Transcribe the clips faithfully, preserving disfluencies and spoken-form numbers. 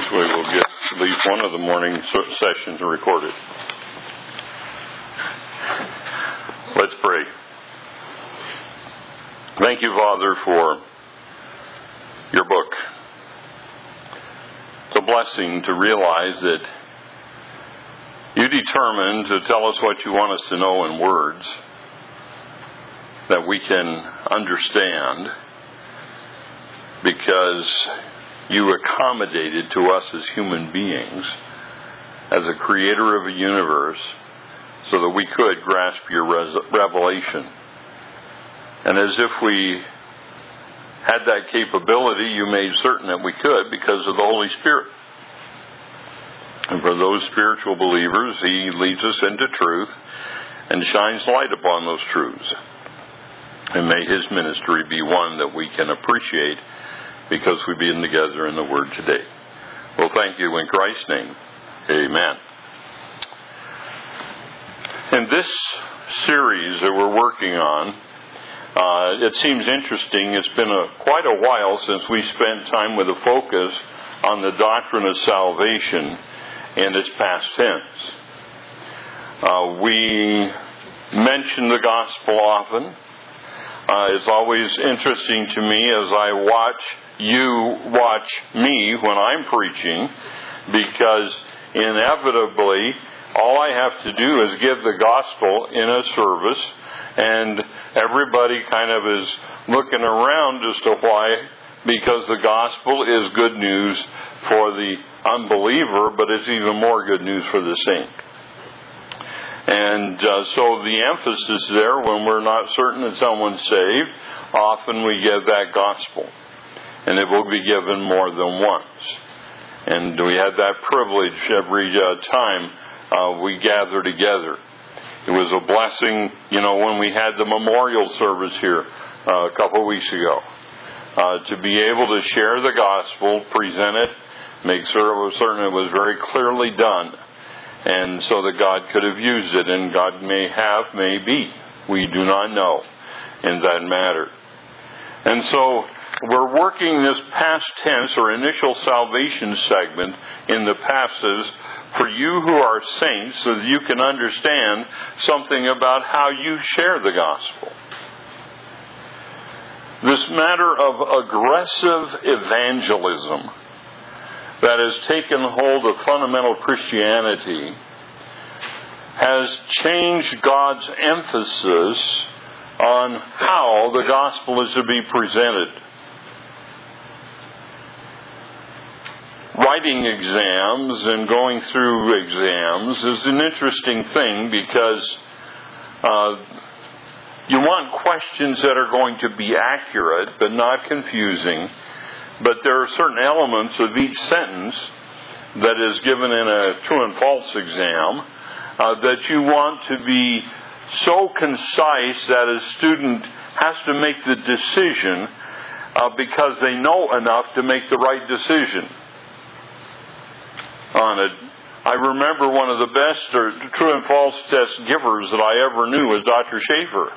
we will get at least one of the morning sessions recorded. Let's pray. Thank you, Father, for your book. It's a blessing to realize that you determined to tell us what you want us to know in words that we can understand, because you accommodated to us as human beings, as a creator of a universe, so that we could grasp your res- revelation. And as if we had that capability, you made certain that we could because of the Holy Spirit. And for those spiritual believers, He leads us into truth and shines light upon those truths. And may His ministry be one that we can appreciate because we've been together in the Word today. Well, thank you in Christ's name. Amen. In this series that we're working on, uh, it seems interesting. It's been a, quite a while since we spent time with a focus on the doctrine of salvation in its past tense. Uh, we mention the gospel often. Uh, it's always interesting to me as I watch you watch me when I'm preaching, because inevitably all I have to do is give the gospel in a service, and everybody kind of is looking around as to why, because the gospel is good news for the unbeliever, but it's even more good news for the saint. And uh, so the emphasis there, when we're not certain that someone's saved, often we give that gospel. And it will be given more than once. And we have that privilege every uh, time uh, we gather together. It was a blessing, you know, when we had the memorial service here uh, a couple of weeks ago, uh, to be able to share the gospel, present it, make sure it was certain it was very clearly done, and so that God could have used it, and God may have, may be. We do not know in that matter. And so we're working this past tense or initial salvation segment in the passages for you who are saints, so that you can understand something about how you share the gospel. This matter of aggressive evangelism that has taken hold of fundamental Christianity has changed God's emphasis on how the gospel is to be presented. Writing exams and going through exams is an interesting thing, because uh, you want questions that are going to be accurate but not confusing. But there are certain elements of each sentence that is given in a true and false exam uh, that you want to be so concise that a student has to make the decision uh, because they know enough to make the right decision on it. I remember one of the best or true and false test givers that I ever knew was Doctor Schaefer.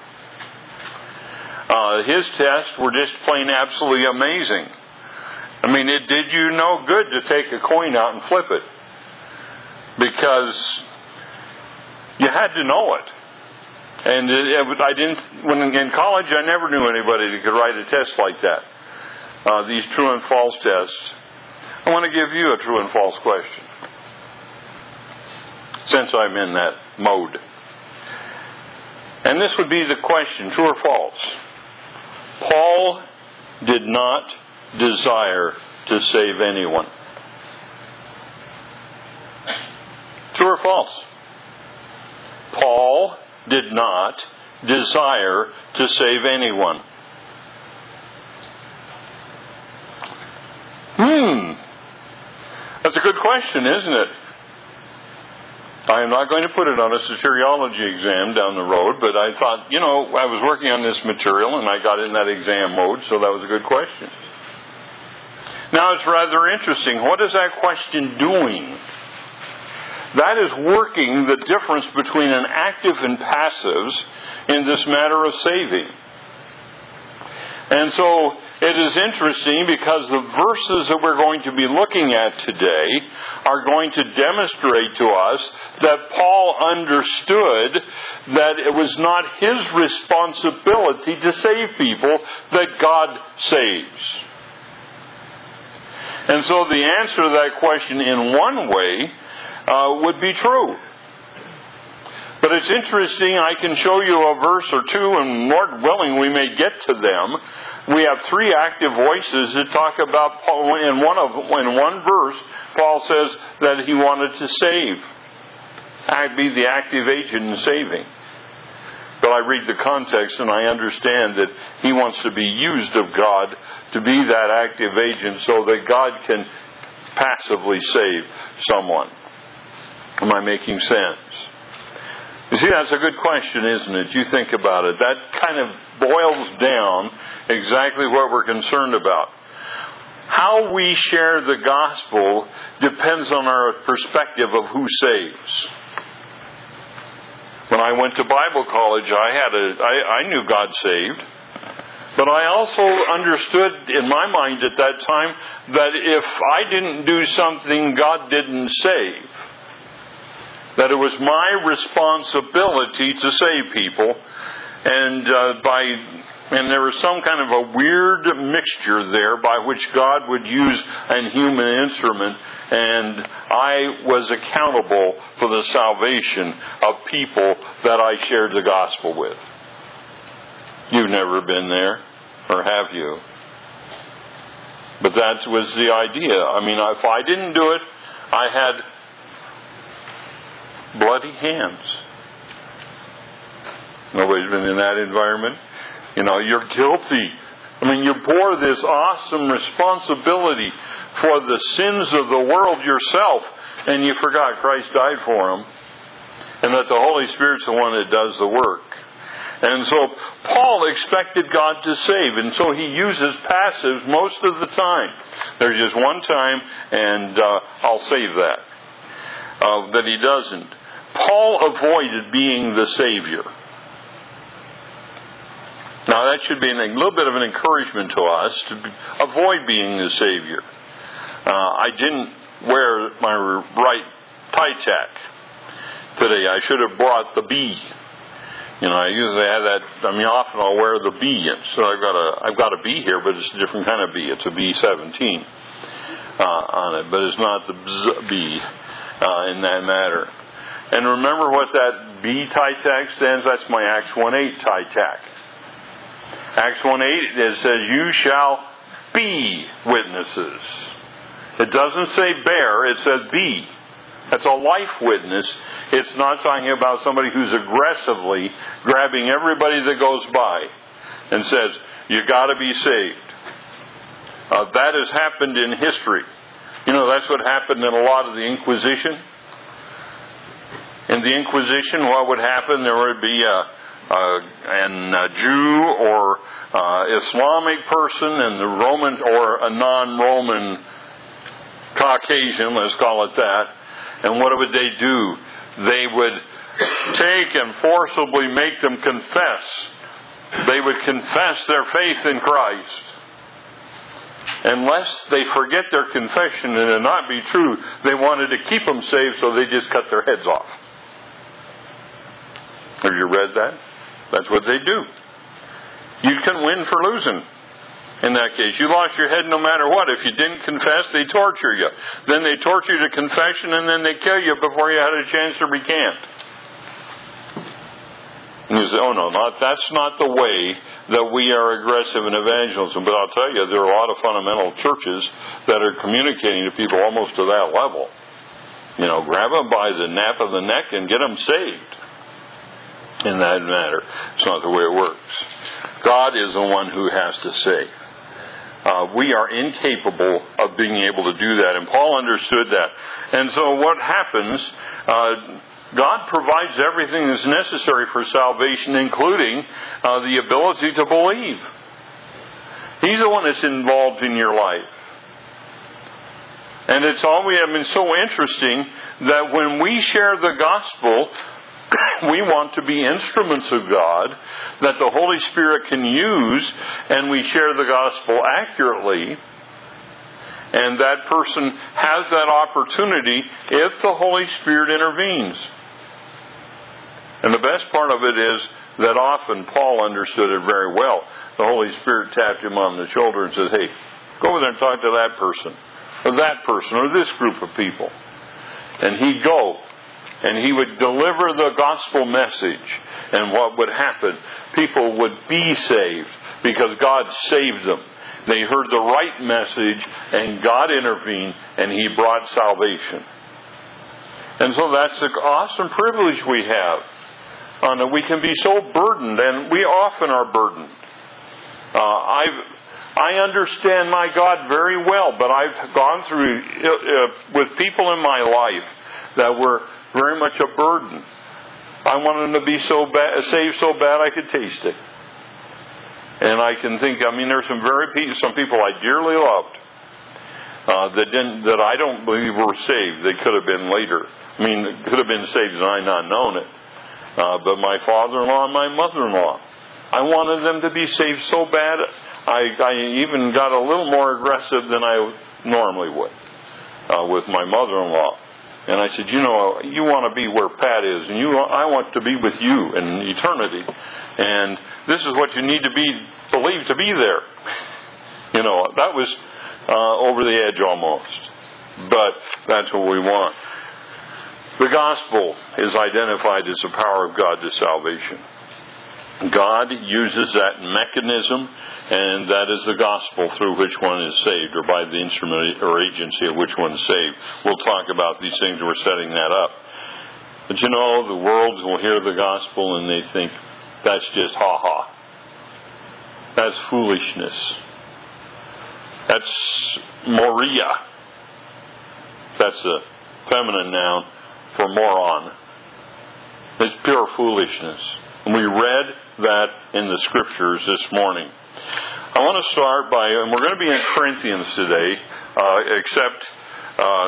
Uh, his tests were just plain absolutely amazing. I mean, it did you no good to take a coin out and flip it, because you had to know it. And it, it, I didn't. When in college, I never knew anybody that could write a test like that. Uh, these true and false tests. I want to give you a true and false question, since I'm in that mode. And this would be the question: true or false? Paul did not desire to save anyone. True or false? Paul did not desire to save anyone. Hmm. That's a good question, isn't it? I am not going to put it on a soteriology exam down the road, but I thought, you know, I was working on this material and I got in that exam mode, so that was a good question. Now it's rather interesting. What is that question doing? That is working the difference between an active and passives in this matter of saving. And so it is interesting because the verses that we're going to be looking at today are going to demonstrate to us that Paul understood that it was not his responsibility to save people, that God saves. And so the answer to that question in one way uh, would be true. But it's interesting, I can show you a verse or two, and Lord willing, we may get to them. We have three active voices that talk about Paul. In one of in one verse, Paul says that he wanted to save, be the active agent in saving. But I read the context and I understand that he wants to be used of God to be that active agent so that God can passively save someone. Am I making sense? You see, that's a good question, isn't it? You think about it. That kind of boils down exactly what we're concerned about. How we share the gospel depends on our perspective of who saves. When I went to Bible college, I had a, I, I knew God saved. But I also understood in my mind at that time that if I didn't do something God didn't save, that it was my responsibility to save people, and uh, by and there was some kind of a weird mixture there by which God would use an human instrument, and I was accountable for the salvation of people that I shared the gospel with. You've never been there, or have you? But that was the idea. I mean, if I didn't do it, I had bloody hands. Nobody's been in that environment. You know, you're guilty. I mean, you bore this awesome responsibility for the sins of the world yourself, and you forgot Christ died for them, and that the Holy Spirit's the one that does the work. And so Paul expected God to save, and so he uses passives most of the time. There's just one time, and uh, I'll save that, uh, that he doesn't. Paul avoided being the Savior. Now that should be a little bit of an encouragement to us to avoid being the Savior. Uh, I didn't wear my right tie tack today. I should have brought the B. You know, I usually have that. I mean, often I'll wear the B. So I've got a I've got a B here, but it's a different kind of B. It's a B seventeen uh, on it, but it's not the B uh, in that matter. And remember what that B tie tack stands. That's my Acts one eight tie tack. Acts one eight, it says, "You shall be witnesses." It doesn't say bear, it says be. That's a life witness. It's not talking about somebody who's aggressively grabbing everybody that goes by and says, you got to be saved. Uh, that has happened in history. You know, that's what happened in a lot of the Inquisition. In the Inquisition, what would happen? There would be a Uh, and a Jew or uh, Islamic person and the Roman or a non-Roman Caucasian, let's call it that. And what would they do? They would take and forcibly make them confess. They would confess their faith in Christ. Unless they forget their confession and it not be true, they wanted to keep them saved, so they just cut their heads off. Have you read that? That's what they do. You can win for losing. In that case, you lost your head no matter what. If you didn't confess, they torture you. Then they torture you to confession, and then they kill you before you had a chance to recant. And you say, oh no, not, that's not the way that we are aggressive in evangelism. But I'll tell you, there are a lot of fundamental churches that are communicating to people almost to that level. You know, grab them by the nape of the neck and get them saved. In that matter, it's not the way it works. God is the one who has to save. Uh, we are incapable of being able to do that, and Paul understood that. And so what happens, uh, God provides everything that's necessary for salvation, including uh, the ability to believe. He's the one that's involved in your life. And it's always I mean, so interesting that when we share the gospel, We want to be instruments of God that the Holy Spirit can use, and we share the gospel accurately. And that person has that opportunity if the Holy Spirit intervenes. And the best part of it is that often Paul understood it very well. The Holy Spirit tapped him on the shoulder and said, hey, go over there and talk to that person, or that person, or this group of people. And he'd go, and he would deliver the gospel message. And what would happen? People would be saved because God saved them. They heard the right message, and God intervened, and He brought salvation. And so that's the awesome privilege we have. Uh, we can be so burdened, and we often are burdened. Uh, I've, I understand my God very well, but I've gone through uh, with people in my life that were very much a burden. I wanted them to be so bad, saved so bad I could taste it. And I can think, I mean, there's some very some people I dearly loved uh, that didn't, that I don't believe were saved. They could have been later. I mean, could have been saved and I not known it. Uh, but my father-in-law and my mother-in-law, I wanted them to be saved so bad. I, I even got a little more aggressive than I normally would uh, with my mother-in-law. And I said, you know, you want to be where Pat is, and you, I want to be with you in eternity. And this is what you need to be believed to be there. You know, that was uh, over the edge almost. But that's what we want. The gospel is identified as the power of God to salvation. God uses that mechanism, and that is the gospel through which one is saved, or by the instrument or agency of which one is saved. We'll talk about these things. We're setting that up. But you know, the world will hear the gospel and they think, that's just ha-ha. That's foolishness. That's moria. That's a feminine noun for moron. It's pure foolishness. And we read that in the Scriptures this morning. I want to start by, and we're going to be in Corinthians today, uh, except uh,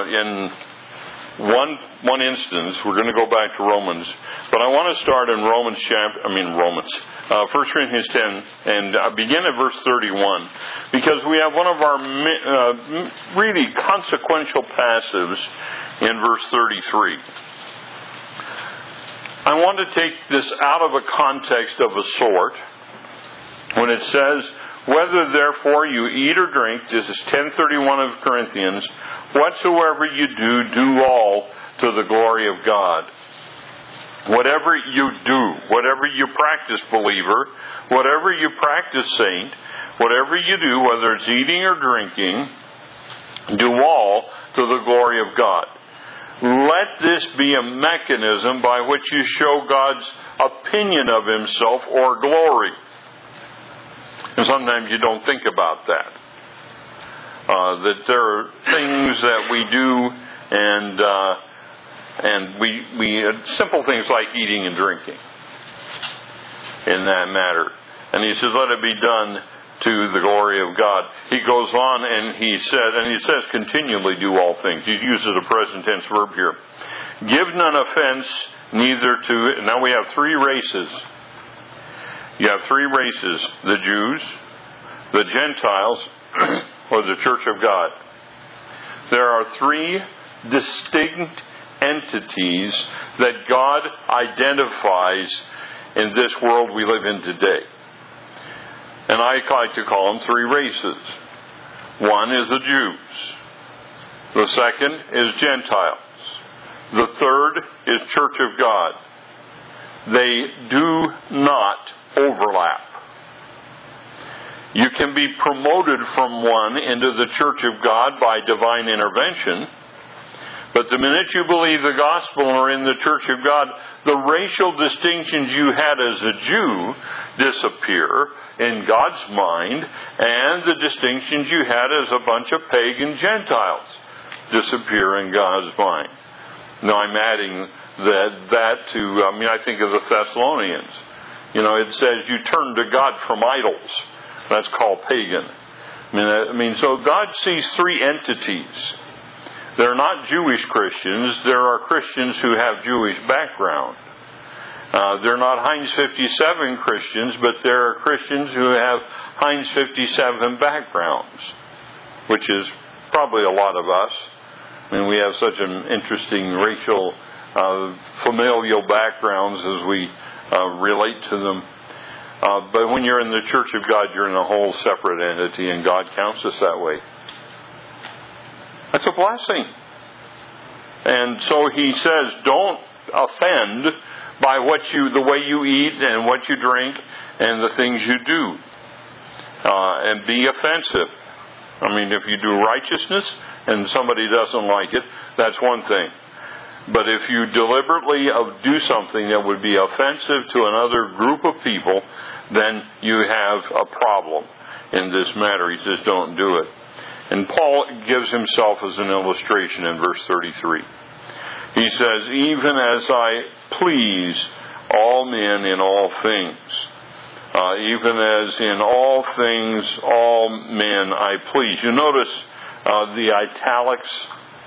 in one one instance, we're going to go back to Romans. But I want to start in Romans chapter, I mean Romans, uh, First Corinthians ten, and uh, begin at verse thirty-one, because we have one of our uh, really consequential passages in verse thirty-three. I want to take this out of a context of a sort when it says, whether therefore you eat or drink, this is ten thirty-one of Corinthians, whatsoever you do, do all to the glory of God. Whatever you do, whatever you practice, believer, whatever you practice, saint, whatever you do, whether it's eating or drinking, do all to the glory of God. Let this be a mechanism by which you show God's opinion of Himself or glory. And sometimes you don't think about that. Uh, that there are things that we do, and uh, and we we uh, simple things like eating and drinking in that matter. And He says, let it be done to the glory of God. He goes on and he said, and he says continually do all things. He uses a present tense verb here. Give none offense neither to, now we have three races. You have three races, the Jews, the Gentiles, or the Church of God. There are three distinct entities that God identifies in this world we live in today. And I like to call them three races. One is the Jews. The second is Gentiles. The third is Church of God. They do not overlap. You can be promoted from one into the Church of God by divine intervention, but the minute you believe the gospel and are in the Church of God, the racial distinctions you had as a Jew disappear in God's mind, and the distinctions you had as a bunch of pagan Gentiles disappear in God's mind. Now I'm adding that, that to, I mean, I think of the Thessalonians. You know, it says you turn to God from idols. That's called pagan. I mean, I mean, so God sees three entities. They're not Jewish Christians. There are Christians who have Jewish background. Uh, they're not Heinz fifty-seven Christians, but there are Christians who have Heinz fifty-seven backgrounds, which is probably a lot of us. I mean, we have such an interesting racial, uh, familial backgrounds as we uh, relate to them. Uh, but when you're in the Church of God, you're in a whole separate entity, and God counts us that way. That's a blessing. And so He says, don't offend by what you, the way you eat and what you drink and the things you do, uh, and be offensive. I mean, if you do righteousness and somebody doesn't like it, that's one thing. But if you deliberately do something that would be offensive to another group of people, then you have a problem in this matter. He says, don't do it. And Paul gives himself as an illustration in verse thirty-three. He says, even as I please all men in all things, uh, even as in all things all men I please. You notice uh, the italics.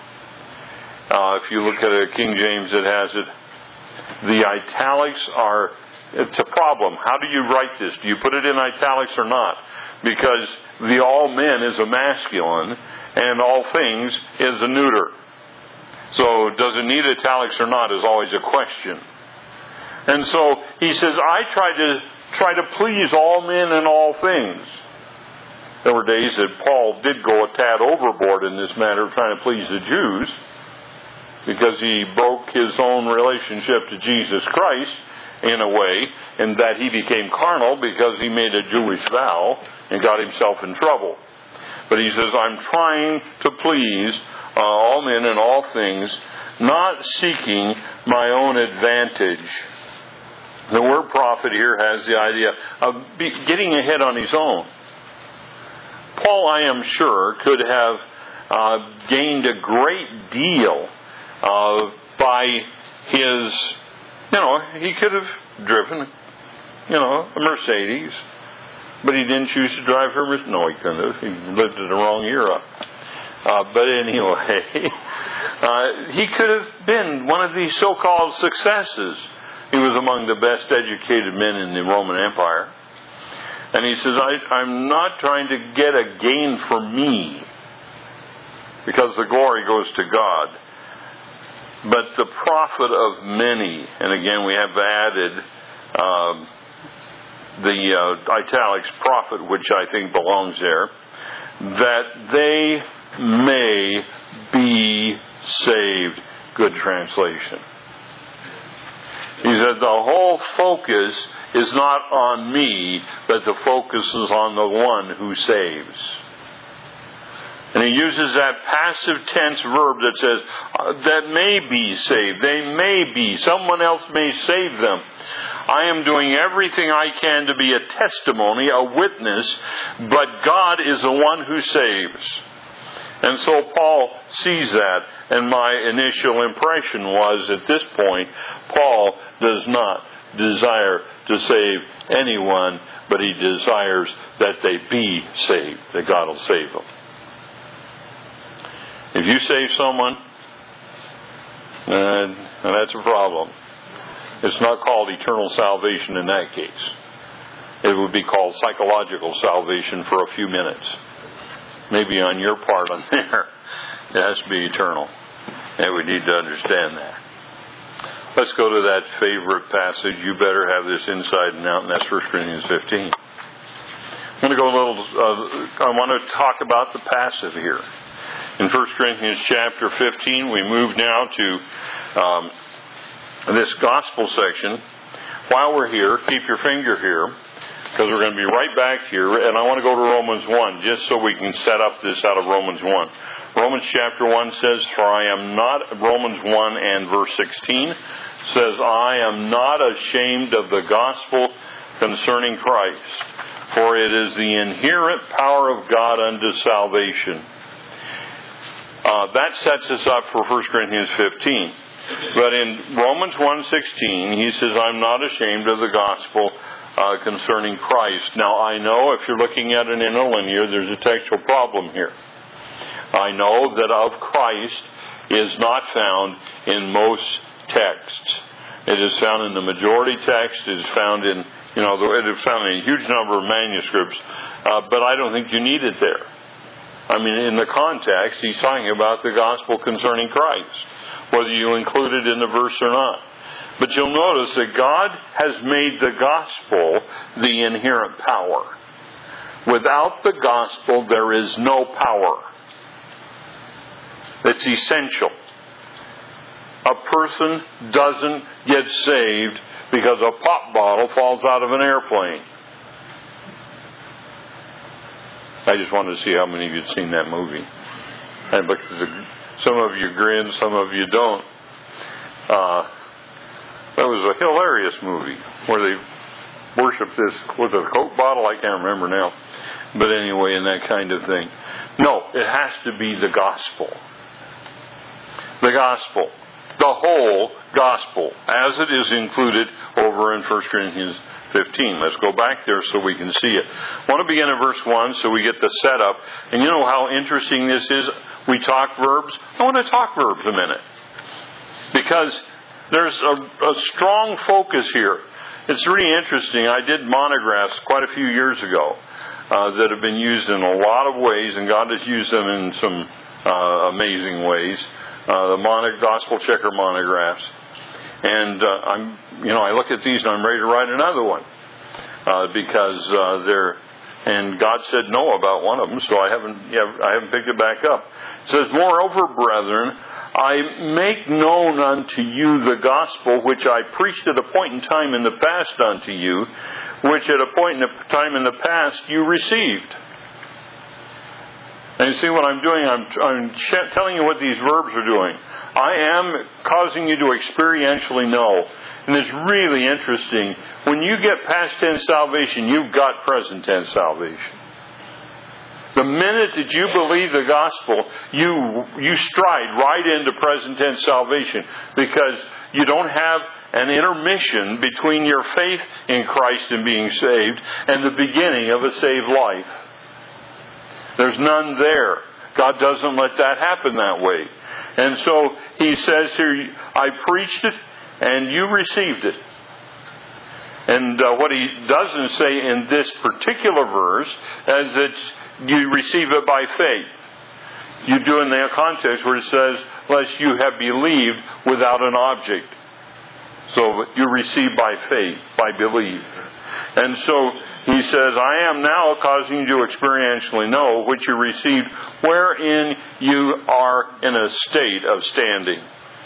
Uh, if you look at a King James, it has it. The italics are, it's a problem. How do you write this? Do you put it in italics or not? Because the all men is a masculine and all things is a neuter. So does it need italics or not is always a question. And so he says, I try to try to please all men in all things. There were days that Paul did go a tad overboard in this matter of trying to please the Jews, because he broke his own relationship to Jesus Christ in a way, and that he became carnal because he made a Jewish vow and got himself in trouble. But he says, I'm trying to please uh, all men in all things, not seeking my own advantage. The word prophet here has the idea of be, getting ahead on his own. Paul, I am sure, could have uh, gained a great deal uh, by his, you know, he could have driven, you know, a Mercedes, but he didn't choose to drive her. No, he couldn't have. He lived in the wrong era. Uh, but anyway, uh, he could have been one of these so-called successes. He was among the best educated men in the Roman Empire. And he says, I, I'm not trying to get a gain for me, because the glory goes to God, but the profit of many. And again, we have added uh, the uh, italics profit, which I think belongs there, that they may be saved. Good translation. He said the whole focus is not on me, but the focus is on the one who saves. And he uses that passive tense verb that says, uh, that may be saved. They may be. Someone else may save them. I am doing everything I can to be a testimony, a witness, but God is the one who saves. And so Paul sees that, and my initial impression was, at this point, Paul does not desire to save anyone, but he desires that they be saved, that God will save them. If you save someone, uh, that's a problem. It's not called eternal salvation in that case. It would be called psychological salvation for a few minutes. Maybe on your part on there. It has to be eternal. And we need to understand that. Let's go to that favorite passage. You better have this inside and out, and that's First Corinthians fifteen. I'm going to go a little, uh, I want to talk about the passive here. In First Corinthians chapter fifteen, we move now to um, this gospel section. While we're here, keep your finger here, because we're going to be right back here, and I want to go to Romans one, just so we can set up this out of Romans one. Romans chapter one says, for I am not, Romans one and verse sixteen says, I am not ashamed of the gospel concerning Christ, for it is the inherent power of God unto salvation. Uh, that sets us up for First Corinthians fifteen. But in Romans one sixteen, he says, I'm not ashamed of the gospel Uh, concerning Christ. Now, I know if you're looking at an interlinear, there's a textual problem here. I know that of Christ is not found in most texts. It is found in the majority text. It is found in, you know, it is found in a huge number of manuscripts. Uh, but I don't think you need it there. I mean, in the context, he's talking about the gospel concerning Christ, whether you include it in the verse or not. But you'll notice that God has made the gospel the inherent power. Without the gospel, there is no power. It's essential. A person doesn't get saved because a pop bottle falls out of an airplane. I just wanted to see how many of you had seen that movie. And because some of you grin, some of you don't. Uh, that was a hilarious movie where they worship this, was it a Coke bottle? I can't remember now. But anyway, and that kind of thing. No, it has to be the gospel. The gospel. The whole gospel, as it is included over in First Corinthians fifteen. Let's go back there so we can see it. I want to begin at verse one so we get the setup. And you know how interesting this is? We talk verbs. I want to talk verbs a minute. Because there's a, a strong focus here. It's really interesting. I did monographs quite a few years ago uh, that have been used in a lot of ways, and God has used them in some uh, amazing ways. Uh, the mono, Gospel Checker monographs. And uh, I'm, you know, I look at these and I'm ready to write another one uh, because uh, they're, and God said no about one of them, so I haven't, yeah, I haven't picked it back up. It says, "Moreover, brethren, I make known unto you the gospel which I preached at a point in time in the past unto you, which at a point in time in the past you received." And you see what I'm doing? I'm, I'm ch- telling you what these verbs are doing. I am causing you to experientially know. And it's really interesting. When you get past tense salvation, you've got present tense salvation. The minute that you believe the gospel, you you stride right into present tense salvation, because you don't have an intermission between your faith in Christ and being saved and the beginning of a saved life. There's none there. God doesn't let that happen that way. And so he says here, I preached it and you received it. And uh, what he doesn't say in this particular verse is that you receive it by faith. You do in the context where it says, lest you have believed without an object. So you receive by faith, by belief. And so he says, I am now causing you to experientially know which you received, wherein you are in a state of standing.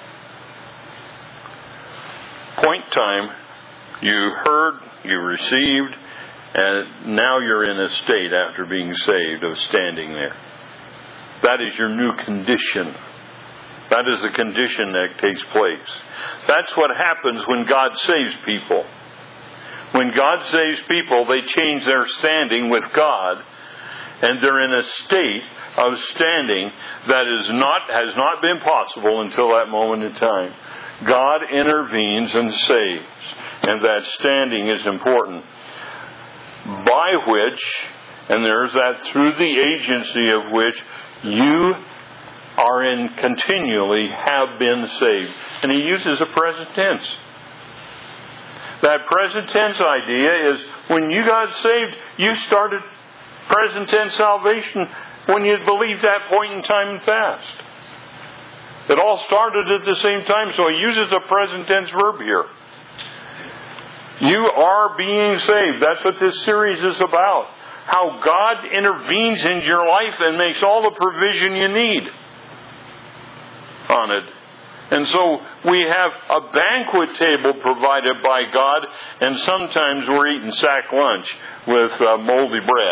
Point time, you heard, you received, and now you're in a state after being saved of standing there. That is your new condition. That is the condition that takes place. That's what happens when God saves people. When God saves people, they change their standing with God, and they're in a state of standing that is not has not been possible until that moment in time. God intervenes and saves, and that standing is important. By which, and there's that through the agency of which you are in continually have been saved. And he uses a present tense. That present tense idea is when you got saved, you started present tense salvation when you believed that point in time in past. It all started at the same time, so he uses a present tense verb here. You are being saved. That's what this series is about. How God intervenes in your life and makes all the provision you need on it. And so we have a banquet table provided by God, and sometimes we're eating sack lunch with uh, moldy bread.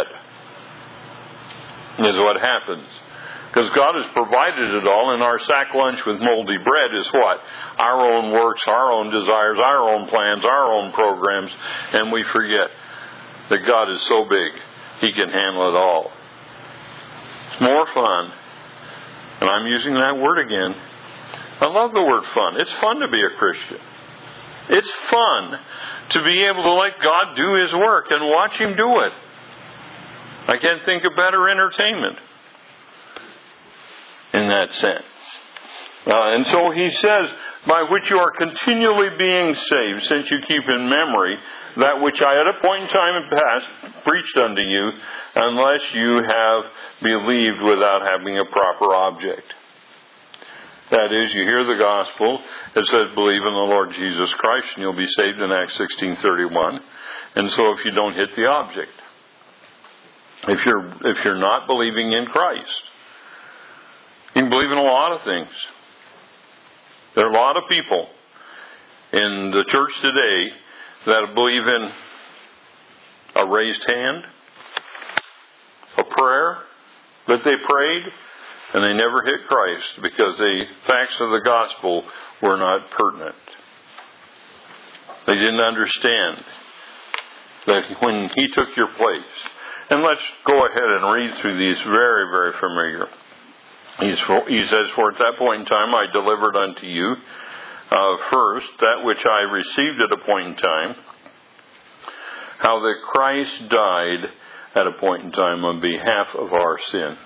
Is what happens. Because God has provided it all, and our sack lunch with moldy bread is what? Our own works, our own desires, our own plans, our own programs, and we forget that God is so big, He can handle it all. It's more fun, and I'm using that word again. I love the word fun. It's fun to be a Christian. It's fun to be able to let God do His work and watch Him do it. I can't think of better entertainment in that sense. Uh, and so he says by which you are continually being saved, since you keep in memory that which I at a point in time in past preached unto you, unless you have believed without having a proper object. That is, you hear the gospel, it says, believe in the Lord Jesus Christ, and you'll be saved in Acts sixteen thirty-one. And so if you don't hit the object, if you're, if you're not believing in Christ, you can believe in a lot of things. There are a lot of people in the church today that believe in a raised hand, a prayer that they prayed, and they never hit Christ because the facts of the gospel were not pertinent. They didn't understand that when He took your place. And let's go ahead and read through these very, very familiar. He's, he says, for at that point in time I delivered unto you uh, first that which I received at a point in time, how that Christ died at a point in time on behalf of our sins.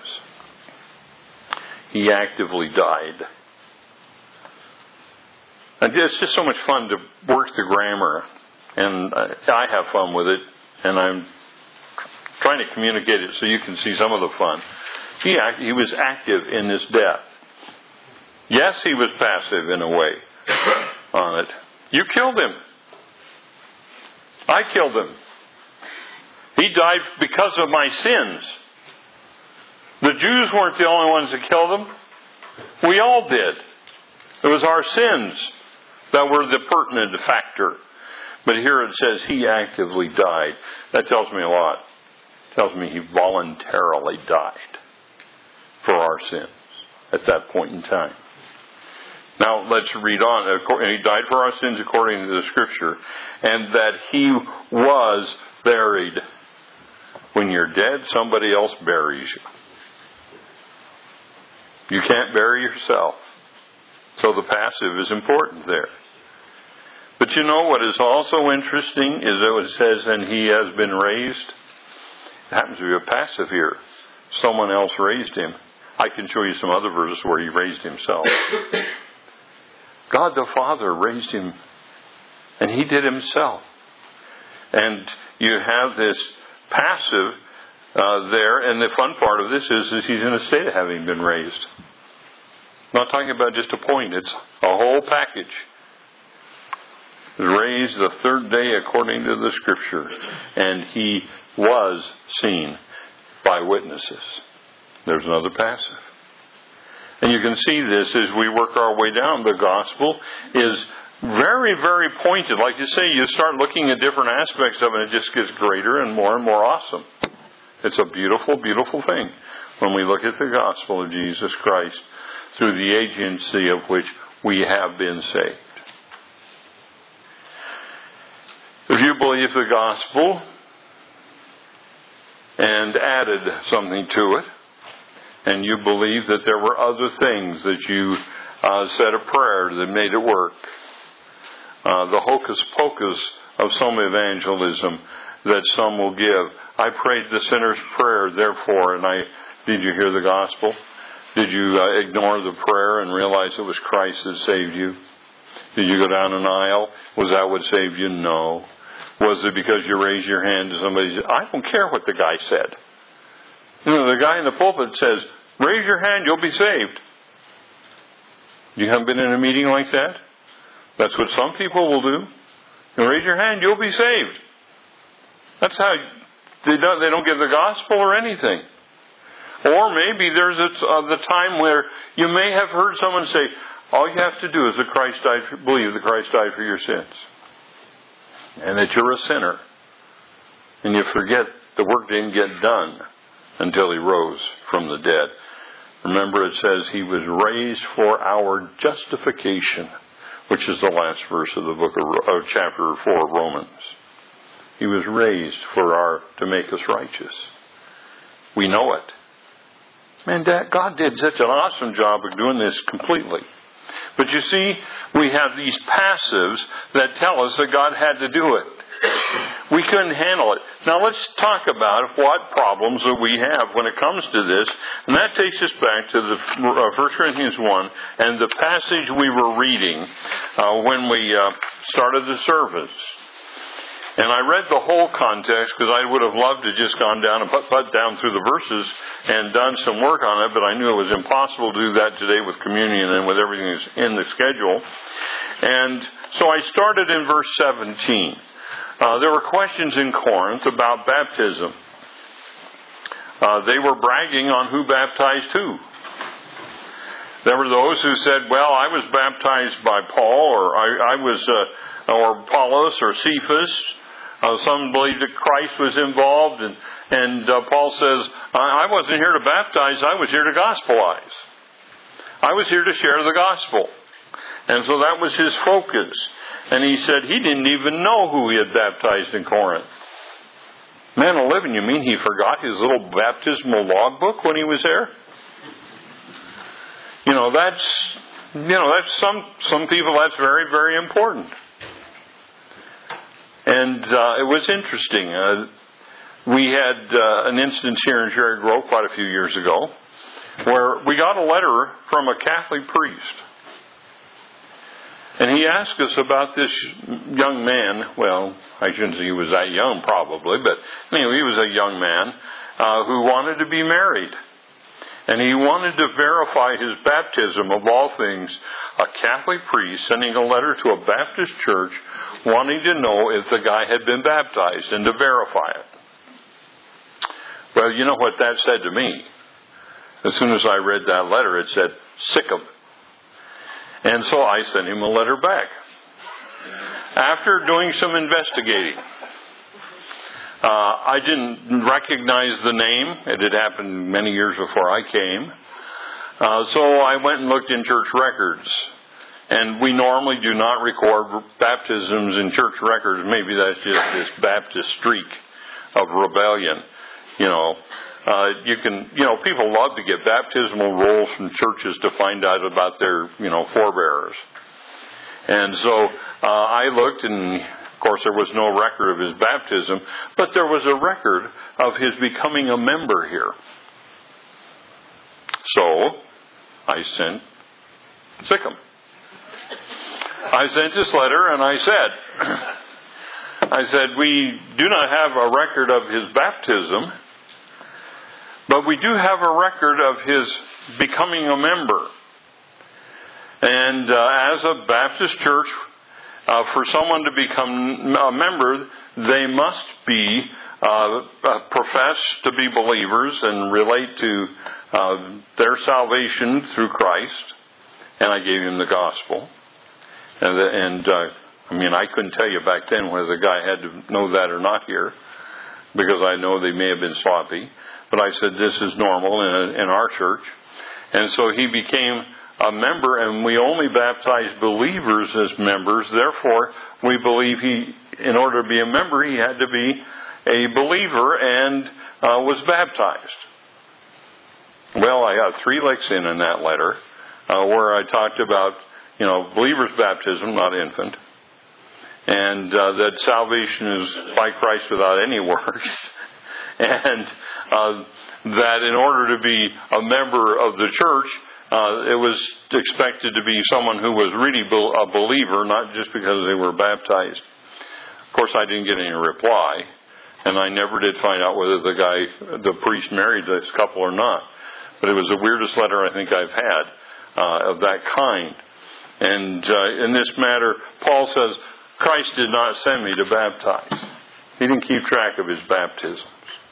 He actively died. And it's just so much fun to work the grammar, and I have fun with it, and I'm trying to communicate it so you can see some of the fun. He, act, he was active in His death. Yes, He was passive in a way on it. You killed Him. I killed Him. He died because of my sins. The Jews weren't the only ones that killed Him. We all did. It was our sins that were the pertinent factor. But here it says He actively died. That tells me a lot. It tells me He voluntarily died for our sins at that point in time. Now let's read on. He died for our sins according to the Scripture, and that He was buried. When you're dead, somebody else buries you. You can't bury yourself. So the passive is important there. But you know what is also interesting is that it says, and He has been raised. It happens to be a passive here. Someone else raised Him. I can show you some other verses where He raised Himself. God the Father raised Him, and He did Himself. And you have this passive uh, there, and the fun part of this is, is He's in a state of having been raised. I'm not talking about just a point, it's a whole package. Raised the third day according to the Scripture, and He was seen by witnesses. There's another passive. And you can see this as we work our way down. The gospel is very, very pointed. Like you say, you start looking at different aspects of it, and it just gets greater and more and more awesome. It's a beautiful, beautiful thing when we look at the gospel of Jesus Christ through the agency of which we have been saved. If you believe the gospel and added something to it, and you believe that there were other things that you uh, said a prayer that made it work, uh, the hocus pocus of some evangelism that some will give. I prayed the sinner's prayer, therefore, and I did you hear the gospel? Did you uh, ignore the prayer and realize it was Christ that saved you? Did you go down an aisle? Was that what saved you? No. Was it because you raised your hand to somebody? I don't care what the guy said. You know, the guy in the pulpit says, raise your hand, you'll be saved. You haven't been in a meeting like that? That's what some people will do. You raise your hand, you'll be saved. That's how they don't, they don't get the gospel or anything. Or maybe there's a, uh, the time where you may have heard someone say, all you have to do is that Christ died for, believe that Christ died for your sins. And that you're a sinner. And you forget the work didn't get done until He rose from the dead. Remember, it says He was raised for our justification, which is the last verse of the book of, of chapter four of Romans. He was raised for our to make us righteous. We know it. Man, God did such an awesome job of doing this completely. But you see, we have these passives that tell us that God had to do it. We couldn't handle it. Now let's talk about what problems that we have when it comes to this. And that takes us back to the uh, First Corinthians one and the passage we were reading uh, when we uh, started the service. And I read the whole context because I would have loved to just gone down and put, put down through the verses and done some work on it, but I knew it was impossible to do that today with communion and with everything that's in the schedule. And so I started in verse seventeen. Uh, there were questions in Corinth about baptism. Uh, they were bragging on who baptized who. There were those who said, well, I was baptized by Paul, or I, I was, uh, or Apollos, or Cephas. Uh, some believed that Christ was involved, and, and uh, Paul says, I, I wasn't here to baptize, I was here to gospelize. I was here to share the gospel. And so that was his focus. And he said he didn't even know who he had baptized in Corinth. Man alive, you mean he forgot his little baptismal logbook when he was there? You know, that's, you know, that's some, some people, that's very, very important. And uh, it was interesting. Uh, we had uh, an instance here in Cherry Grove quite a few years ago where we got a letter from a Catholic priest. And he asked us about this young man. Well, I shouldn't say he was that young probably, but anyway, he was a young man uh, who wanted to be married. And he wanted to verify his baptism, of all things, a Catholic priest sending a letter to a Baptist church wanting to know if the guy had been baptized and to verify it. Well, you know what that said to me? As soon as I read that letter, it said, sick of it. And so I sent him a letter back. After doing some investigating, Uh, I didn't recognize the name. It had happened many years before I came. Uh, so I went and looked in church records. And we normally do not record baptisms in church records. Maybe that's just this Baptist streak of rebellion. You know, uh, you can, you know, people love to get baptismal rolls from churches to find out about their, you know, forebearers. And so uh, I looked, and of course, there was no record of his baptism, but there was a record of his becoming a member here. So, I sent Sikkim. I sent this letter, and I said, I said, we do not have a record of his baptism, but we do have a record of his becoming a member. And uh, as a Baptist church, Uh, for someone to become a member, they must be uh, uh, profess to be believers and relate to uh, their salvation through Christ. And I gave him the gospel. And, the, and uh, I mean, I couldn't tell you back then whether the guy had to know that or not here, because I know they may have been sloppy. But I said, this is normal in, a, in our church. And so he became a member, and we only baptize believers as members. Therefore, we believe he, in order to be a member, he had to be a believer and uh, was baptized. Well, I got three licks in in that letter uh, where I talked about, you know, believer's baptism, not infant, and uh, that salvation is by Christ without any works, and uh, that in order to be a member of the church, Uh, it was expected to be someone who was really a believer, not just because they were baptized. Of course, I didn't get any reply, and I never did find out whether the guy, the priest, married this couple or not. But it was the weirdest letter I think I've had uh, of that kind. And uh, in this matter, Paul says, Christ did not send me to baptize. He didn't keep track of his baptisms.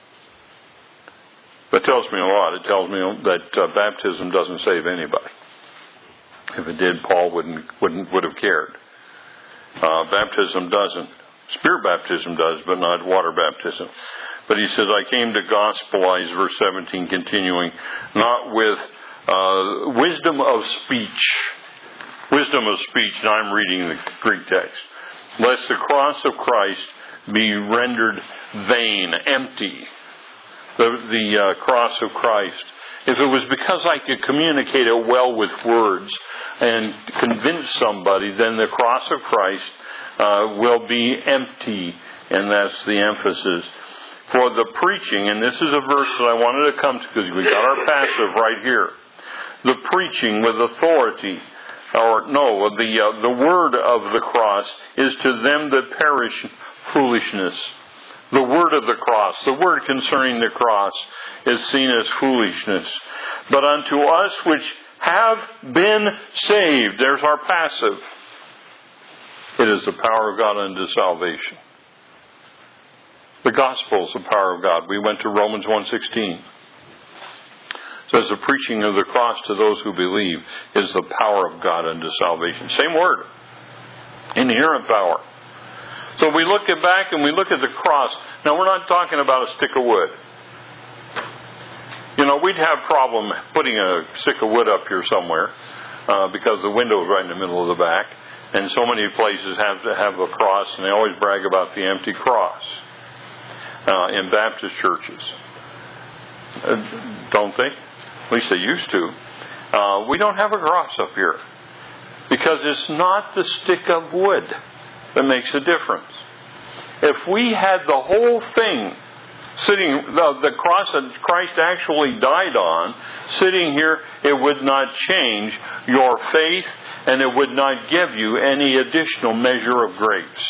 That tells me a lot. It tells me that uh, baptism doesn't save anybody. If it did, Paul wouldn't wouldn't would have cared. Uh, baptism doesn't. Spirit baptism does, but not water baptism. But he says, I came to gospelize, verse seventeen, continuing, not with uh, wisdom of speech. Wisdom of speech, and I'm reading the Greek text. Lest the cross of Christ be rendered vain, empty. The, the uh, cross of Christ. If it was because I could communicate it well with words and convince somebody, then the cross of Christ uh, will be empty And that's the emphasis. For the preaching, and this is a verse that I wanted to come to because we got our passive right here. The preaching with authority, or no, the uh, the word of the cross is to them that perish foolishness. The word of the cross, the word concerning the cross, is seen as foolishness. But unto us which have been saved, there's our passive, it is the power of God unto salvation. The gospel is the power of God. We went to Romans one sixteen. It says the preaching of the cross to those who believe is the power of God unto salvation. Same word. Inherent power. So we look at back and we look at the cross. Now we're not talking about a stick of wood. You know, we'd have problem putting a stick of wood up here somewhere uh, because the window's right in the middle of the back. And so many places have to have a cross, and they always brag about the empty cross uh, in Baptist churches. Uh, don't they? At least they used to. Uh, we don't have a cross up here because it's not the stick of wood that makes a difference. If we had the whole thing sitting, the, the cross that Christ actually died on, sitting here, it would not change your faith, and it would not give you any additional measure of grace.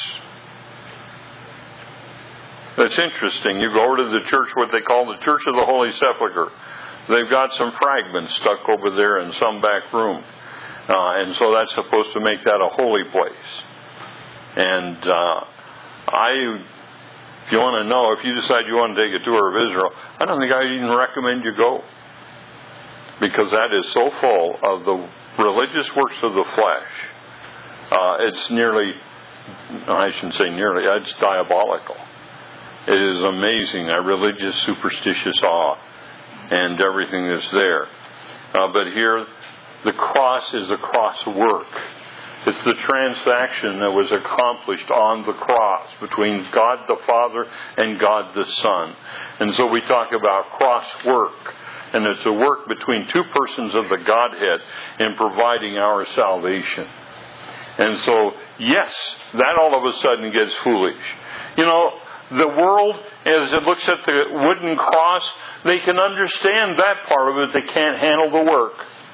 That's interesting. You go over to the church, what they call the Church of the Holy Sepulchre. They've got some fragments stuck over there in some back room. Uh, and so that's supposed to make that a holy place. And uh, I, if you want to know, if you decide you want to take a tour of Israel, I don't think I'd even recommend you go. Because that is so full of the religious works of the flesh. Uh, it's nearly, I shouldn't say nearly, it's diabolical. It is amazing, that religious, superstitious awe and everything that's there. Uh, but here, the cross is a cross work. It's the transaction that was accomplished on the cross between God the Father and God the Son. And so we talk about cross work. And it's a work between two persons of the Godhead in providing our salvation. And so, yes, that all of a sudden gets foolish. You know, the world, as it looks at the wooden cross, they can understand that part of it. They can't handle the work.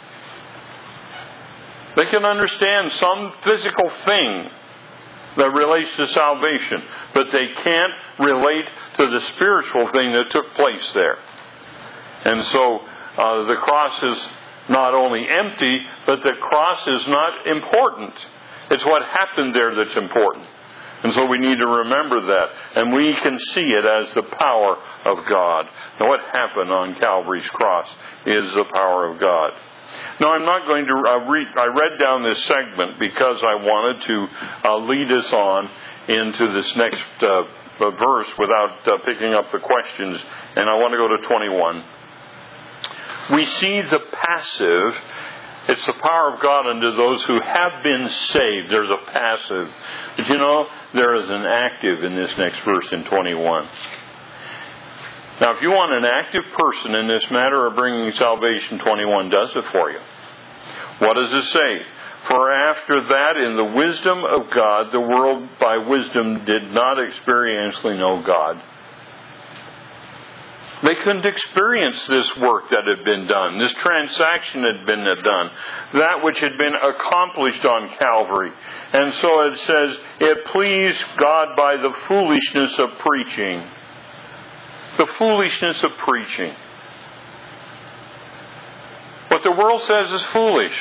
They can understand some physical thing that relates to salvation, but they can't relate to the spiritual thing that took place there. And so uh, the cross is not only empty, but the cross is not important. It's what happened there that's important. And so we need to remember that. And we can see it as the power of God. Now what happened on Calvary's cross is the power of God. Now I'm not going to uh, read, I read down this segment because I wanted to uh, lead us on into this next uh, verse without uh, picking up the questions. And I want to go to twenty-one. We see the passive. It's the power of God unto those who have been saved. There's a passive. But you know, there is an active in this next verse in twenty-one. Now, if you want an active person in this matter of bringing salvation, twenty-one does it for you. What does it say? For after that, in the wisdom of God, the world by wisdom did not experientially know God. They couldn't experience this work that had been done. This transaction had been done. That which had been accomplished on Calvary. And so it says, it pleased God by the foolishness of preaching. The foolishness of preaching. What the world says is foolish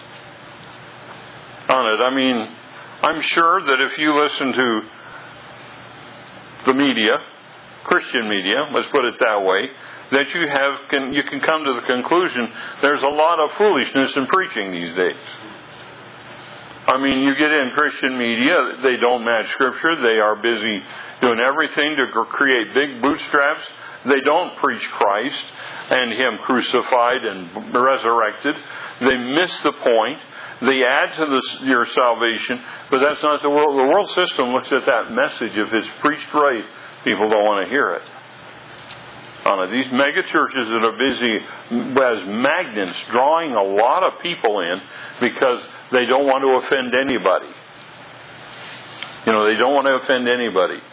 on it. I mean, I'm sure that if you listen to the media, Christian media, let's put it that way, that you have can you can come to the conclusion there's a lot of foolishness in preaching these days. I mean, you get in Christian media, they don't match Scripture. They are busy doing everything to create big bootstraps. They don't preach Christ and Him crucified and resurrected. They miss the point. They add to this, your salvation, but that's not the world. The world system looks at that message. If it's preached right, people don't want to hear it. On it. These mega churches that are busy as magnets drawing a lot of people in because they don't want to offend anybody. You know, they don't want to offend anybody.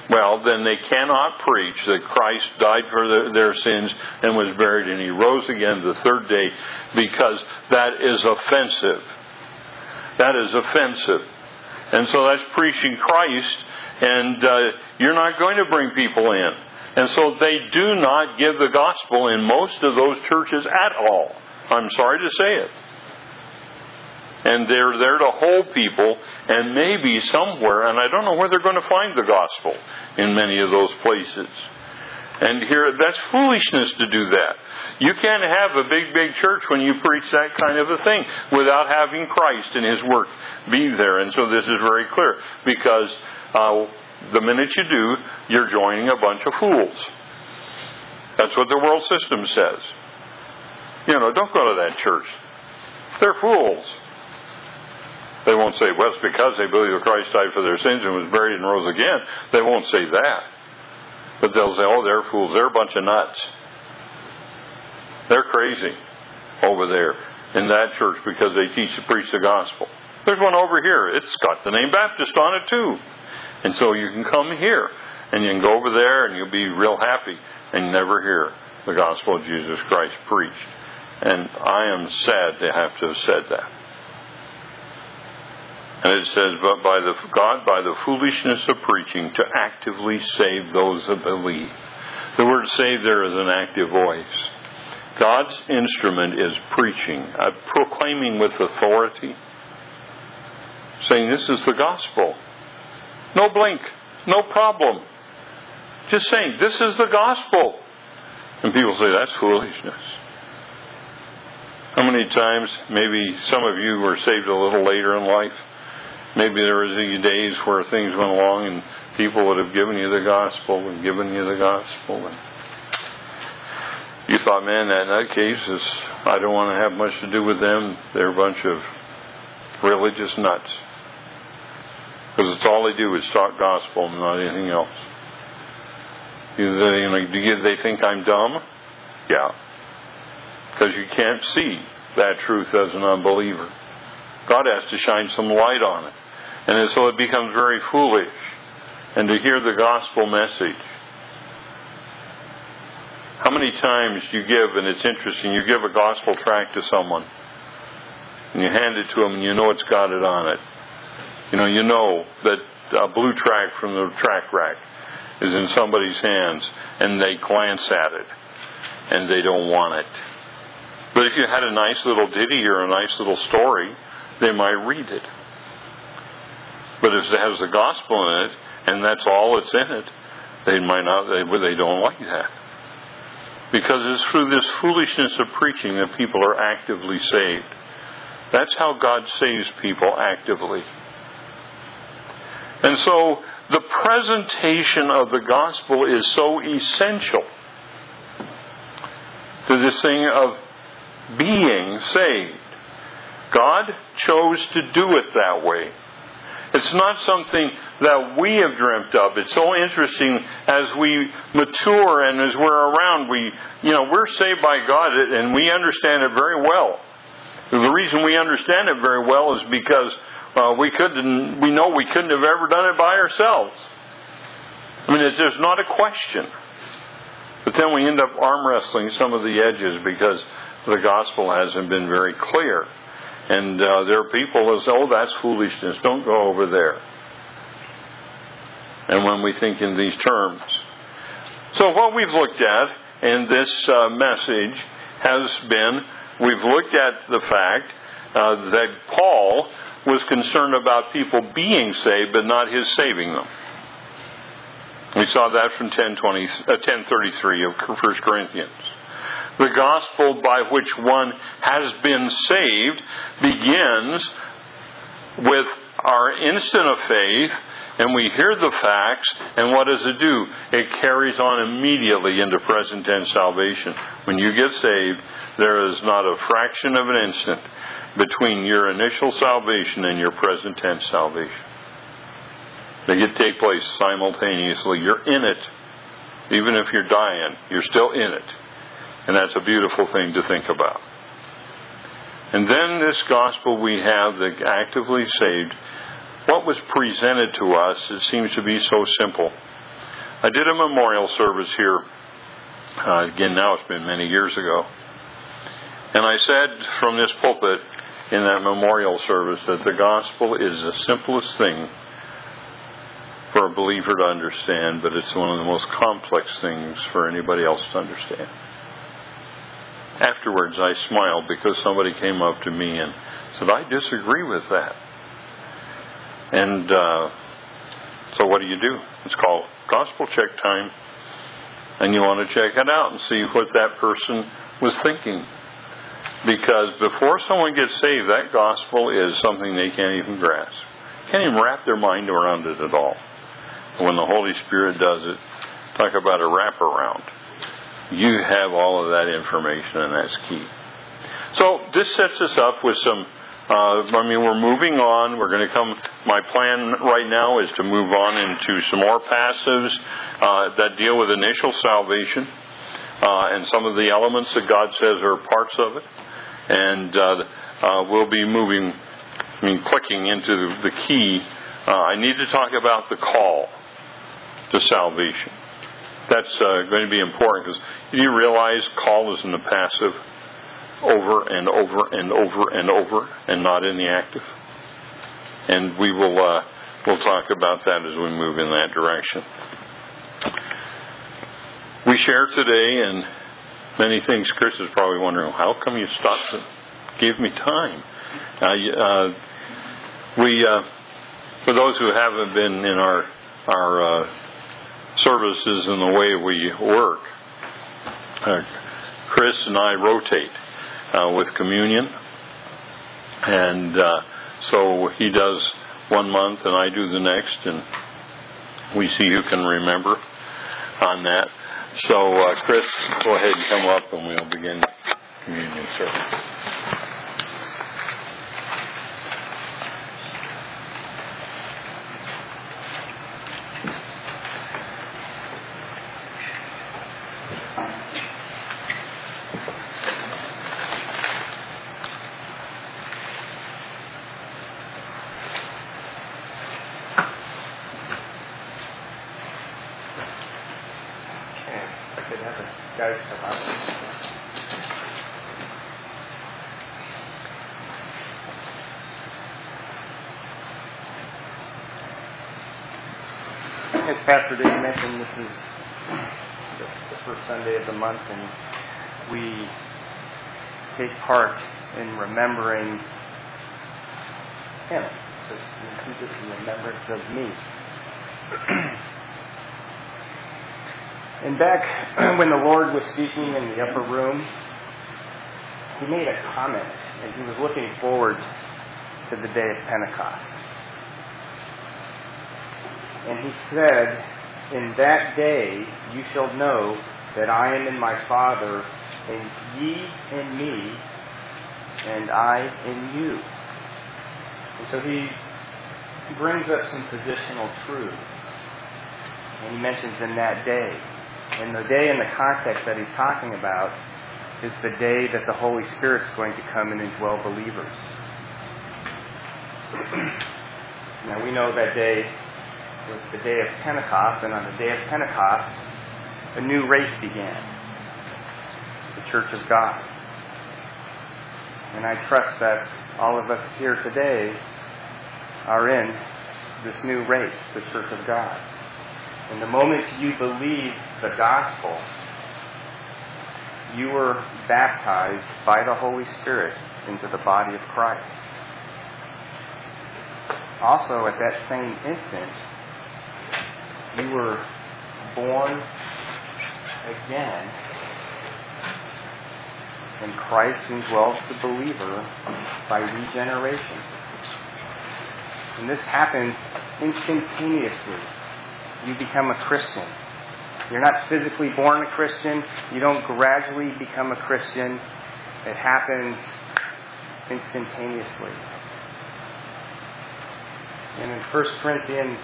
well, then they cannot preach that Christ died for the, their sins and was buried and He rose again the third day, because that is offensive. That is offensive. And so that's preaching Christ, and uh, you're not going to bring people in. And so they do not give the gospel in most of those churches at all. I'm sorry to say it. And they're there to hold people, and maybe somewhere, and I don't know where they're going to find the gospel in many of those places. And here, that's foolishness to do that. You can't have a big, big church when you preach that kind of a thing without having Christ and His work be there. And so this is very clear, because uh, the minute you do, you're joining a bunch of fools. That's what the world system says. You know, don't go to that church. They're fools. They won't say, well, it's because they believe that Christ died for their sins and was buried and rose again. They won't say that. But they'll say, oh, they're fools. They're a bunch of nuts. They're crazy over there in that church because they teach to preach the gospel. There's one over here. It's got the name Baptist on it too. And so you can come here and you can go over there and you'll be real happy and never hear the gospel of Jesus Christ preached. And I am sad to have to have said that. And it says, but by the God, by the foolishness of preaching, to actively save those that believe. The word save there is an active voice. God's instrument is preaching, uh, proclaiming with authority, saying this is the gospel. No blink, no problem. Just saying this is the gospel. And people say that's foolishness. How many times, maybe some of you were saved a little later in life, maybe there was these days where things went along and people would have given you the gospel and given you the gospel. And you thought, man, in that case, is, I don't want to have much to do with them. They're a bunch of religious nuts. Because it's all they do is talk gospel and not anything else. You, they, you know, do you, they think I'm dumb? Yeah. Because you can't see that truth as an unbeliever. God has to shine some light on it. And so it becomes very foolish. And to hear the gospel message. How many times do you give, and it's interesting, you give a gospel tract to someone, and you hand it to them, and you know it's got it on it. You know, you know that a blue tract from the tract rack is in somebody's hands, and they glance at it, and they don't want it. But if you had a nice little ditty or a nice little story, they might read it. But if it has the gospel in it, and that's all that's in it, they might not, they, they don't like that. Because it's through this foolishness of preaching that people are actively saved. That's how God saves people actively. And so the presentation of the gospel is so essential to this thing of being saved. God chose to do it that way. It's not something that we have dreamt up. It's so interesting as we mature and as we're around, we, you know, we're saved by God and we understand it very well. The reason we understand it very well is because uh, we couldn't, we know we couldn't have ever done it by ourselves. I mean, it's, there's not a question. But then we end up arm wrestling some of the edges because the gospel hasn't been very clear. And uh, there are people who say, oh, that's foolishness. Don't go over there. And when we think in these terms. So what we've looked at in this uh, message has been, we've looked at the fact uh, that Paul was concerned about people being saved, but not his saving them. We saw that from ten thirty-three of First Corinthians. The gospel by which one has been saved begins with our instant of faith, and we hear the facts, and what does it do? It carries on immediately into present tense salvation. When you get saved, there is not a fraction of an instant between your initial salvation and your present tense salvation. They get take place simultaneously. You're in it. Even if you're dying, you're still in it. And that's a beautiful thing to think about. And then this gospel we have, the actively saved, what was presented to us, it seems to be so simple. I did a memorial service here. Uh, again, now it's been many years ago. And I said from this pulpit in that memorial service that the gospel is the simplest thing for a believer to understand, but it's one of the most complex things for anybody else to understand. Afterwards, I smiled because somebody came up to me and said, I disagree with that. And uh, so what do you do? It's called gospel check time. And you want to check it out and see what that person was thinking. Because before someone gets saved, that gospel is something they can't even grasp. Can't even wrap their mind around it at all. When the Holy Spirit does it, talk about a wraparound. You have all of that information, and that's key. So this sets us up with some, uh, I mean, we're moving on. We're going to come, my plan right now is to move on into some more passives uh, that deal with initial salvation uh, and some of the elements that God says are parts of it. And uh, uh, we'll be moving, I mean, clicking into the, the key. Uh, I need to talk about the call to salvation. That's uh, going to be important because you realize call is in the passive over and over and over and over and not in the active. And we will uh, we'll talk about that as we move in that direction. We share today, and many things. Chris is probably wondering, how come you stopped and gave me time? Uh, uh, we, uh, for those who haven't been in our our uh, services and the way we work, uh, Chris and I rotate uh, with communion, and uh, so he does one month and I do the next, and we see who can remember on that. So, uh, Chris, go ahead and come up and we'll begin communion service. As Pastor Dave mentioned, this is the, the first Sunday of the month, and we take part in remembering Him. So we do this in remembrance of me. And back when the Lord was speaking in the upper room, He made a comment, and He was looking forward to the day of Pentecost. And He said, in that day you shall know that I am in my Father, and ye in me, and I in you. And so He, he brings up some positional truths. And He mentions in that day. And the day in the context that He's talking about is the day that the Holy Spirit's going to come and indwell believers. Now we know that day was the day of Pentecost, and on the day of Pentecost, a new race began, the Church of God. And I trust that all of us here today are in this new race, the Church of God. And the moment you believe the gospel, you were baptized by the Holy Spirit into the body of Christ. Also, at that same instant, you were born again, and Christ indwells the believer by regeneration. And this happens instantaneously. You become a Christian. You're not physically born a Christian. You don't gradually become a Christian. It happens instantaneously. And in First Corinthians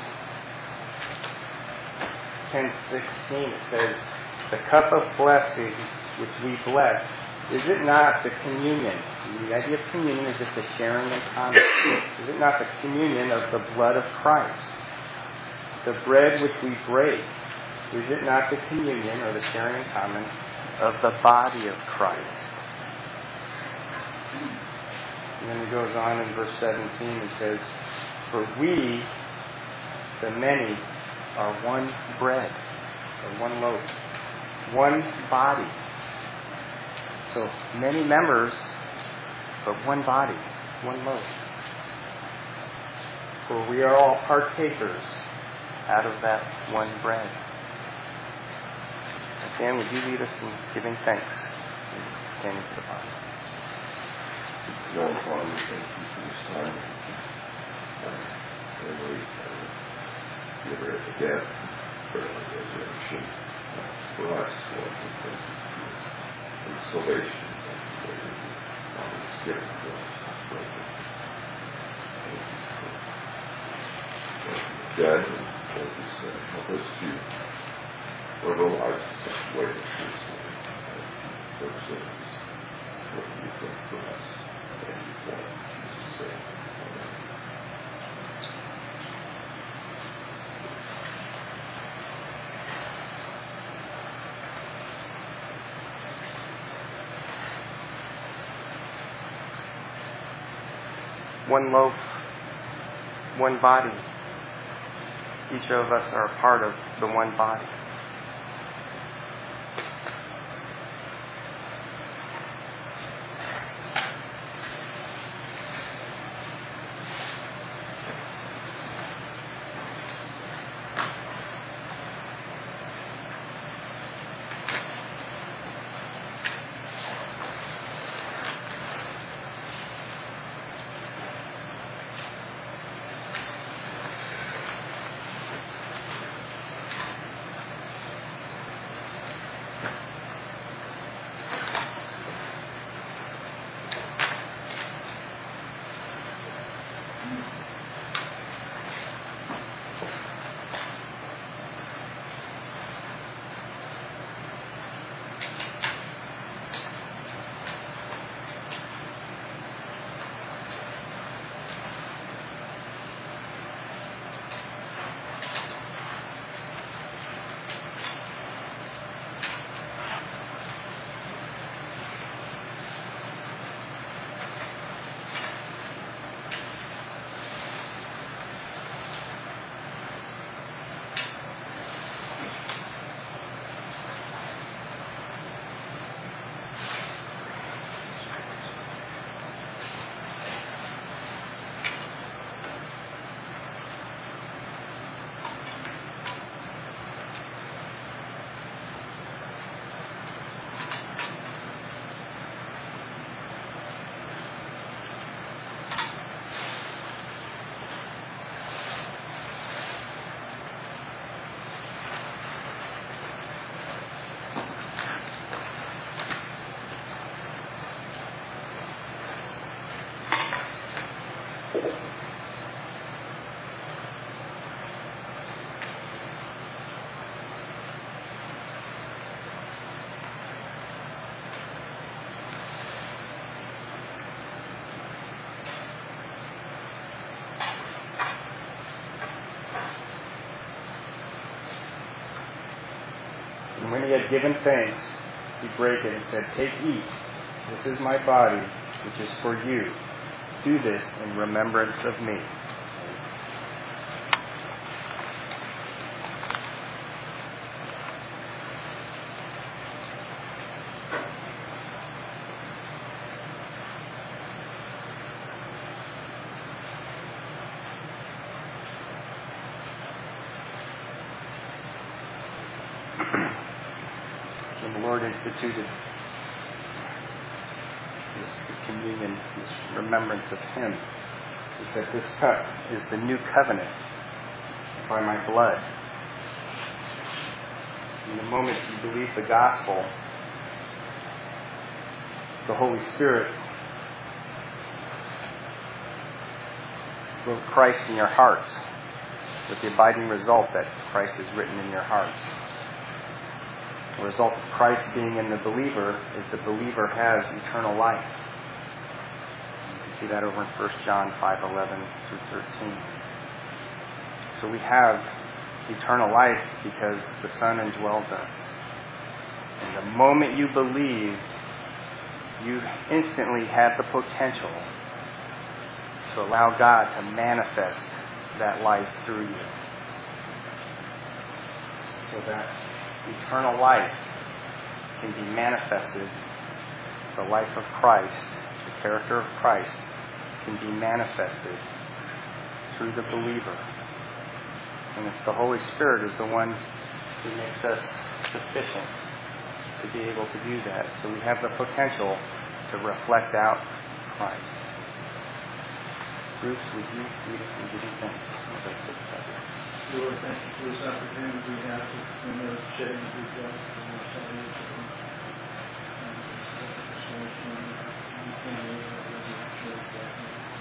ten sixteen it says, the cup of blessing which we bless, is it not the communion? The idea of communion is just a sharing and common. Is it not the communion of the blood of Christ? The bread which we break, Is it not the communion or the sharing in common of the body of Christ? And then he goes on in verse seventeen and says, for we, the many, are one bread, or one loaf, one body. So many members, but one body, one loaf. For we are all partakers out of that one bread. Dan, would you lead us in giving thanks and standing for the body? Lord, Father, thank you for this time. And we give her the death, prayer, and resurrection for us, Lord. We thank you for the salvation that you have given to us. Thank you for death, and as we said, help us to live our lives in such a way that represents what you think for us. And you want Jesus' sake. Amen. One loaf, one body. Each of us are a part of the one body. And when he had given thanks, he brake it and said, take, eat. This is my body, which is for you. Do this in remembrance of me. When the Lord instituted this communion, this remembrance of Him, He said, this cup is the new covenant by my blood. In the moment you believe the gospel, the Holy Spirit wrote Christ in your hearts, with the abiding result that Christ is written in your hearts. The result of Christ being in the believer is the believer has eternal life. You can see that over in First John five eleven through thirteen. So we have eternal life because the Son indwells us. And the moment you believe, you instantly have the potential to allow God to manifest that life through you. So that eternal life can be manifested. The life of Christ, the character of Christ, can be manifested through the believer. And it's the Holy Spirit is the one who makes us sufficient to be able to do that. So we have the potential to reflect out Christ. Bruce, would you lead us in giving thanks? Lord, thank you for this opportunity we have to remember shedding the blood for our salvation. And this restoration, we can live as a church that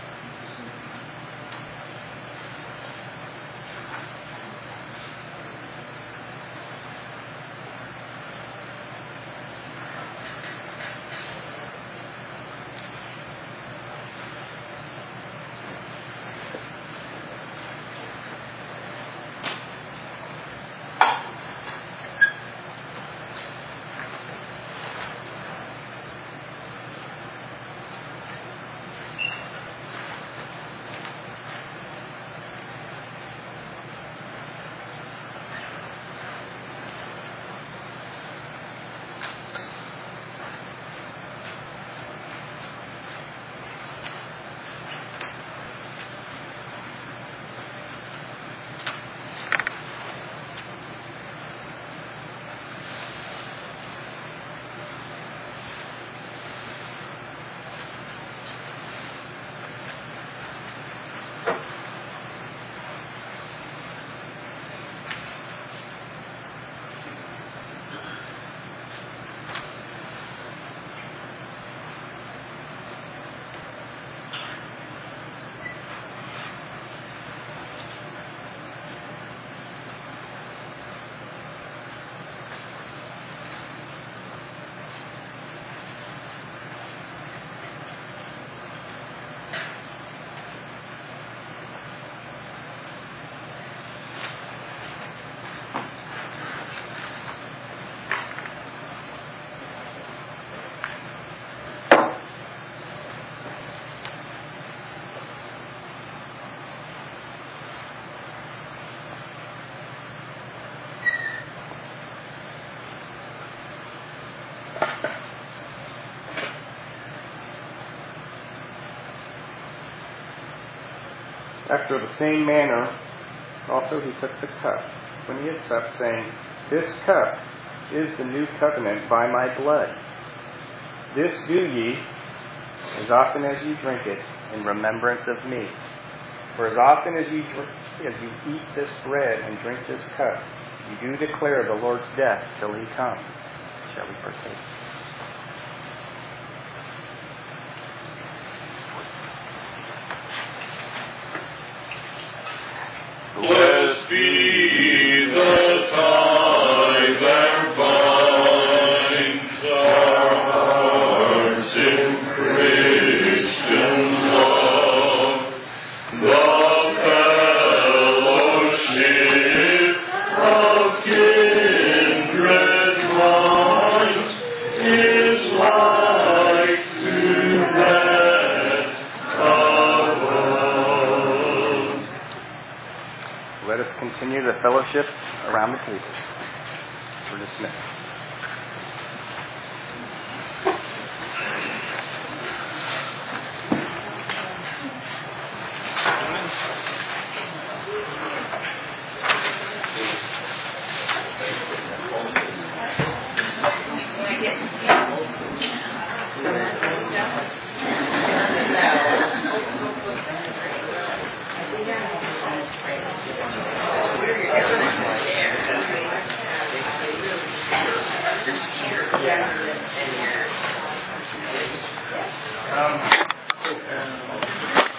after the same manner, also he took the cup when he had supped, saying, This cup is the new covenant by my blood. This do ye, as often as you drink it, in remembrance of me. For as often as you, drink, as you eat this bread and drink this cup, you do declare the Lord's death till he come. Shall we partake? Blessed be the tie that binds our hearts in Christian love, the fellowship of kindred minds is like to that above. Let us continue the fellowship around the tables. We're dismissed. Um,